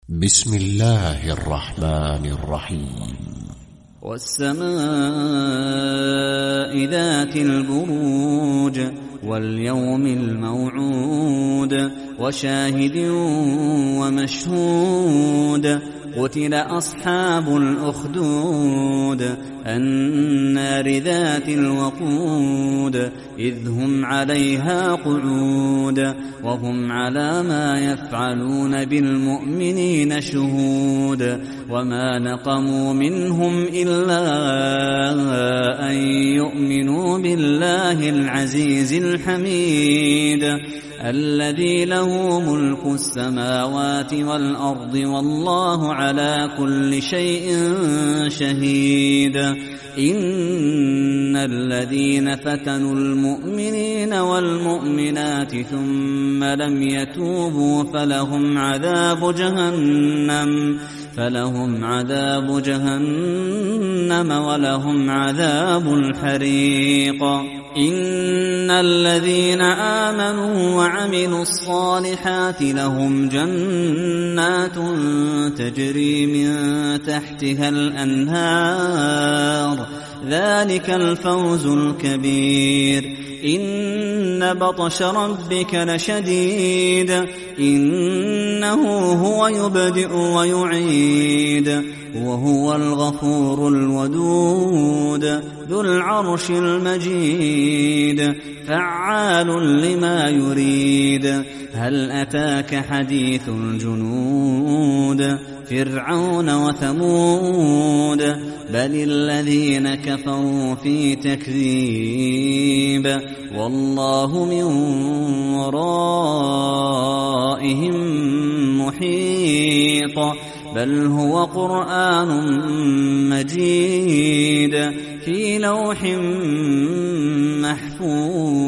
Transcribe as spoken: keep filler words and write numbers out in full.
بسم الله الرحمن الرحيم. والسماء ذات البروج واليوم الموعود وشاهد ومشهود قتل أصحاب الأخدود النار ذات الوقود إذ هم عليها قعود وهم على ما يفعلون بالمؤمنين شهود وما نقموا منهم إلا أن يؤمنوا بالله العزيز الحميد الذي له ملك السماوات والأرض والله على كل شيء شهيد. إن الذين فتنوا المؤمنين والمؤمنات ثم لم يتوبوا فلهم عذاب جهنم فلهم عذاب جهنم ولهم عذاب الحريق. إن الذين آمنوا وعملوا الصالحات لهم جنات تجري من تحتها الأنهار ذلك الفوز الكبير. إن بطش ربك لشديد إنه هو يبدئ ويعيد وهو الغفور الودود ذو العرش المجيد فعال لما يريد. هل أتاك حديث الجنود فرعون وثمود بل الذين كفروا في تكذيب والله من ورائهم محيط بل هو قرآن مجيد في لوح محفوظ.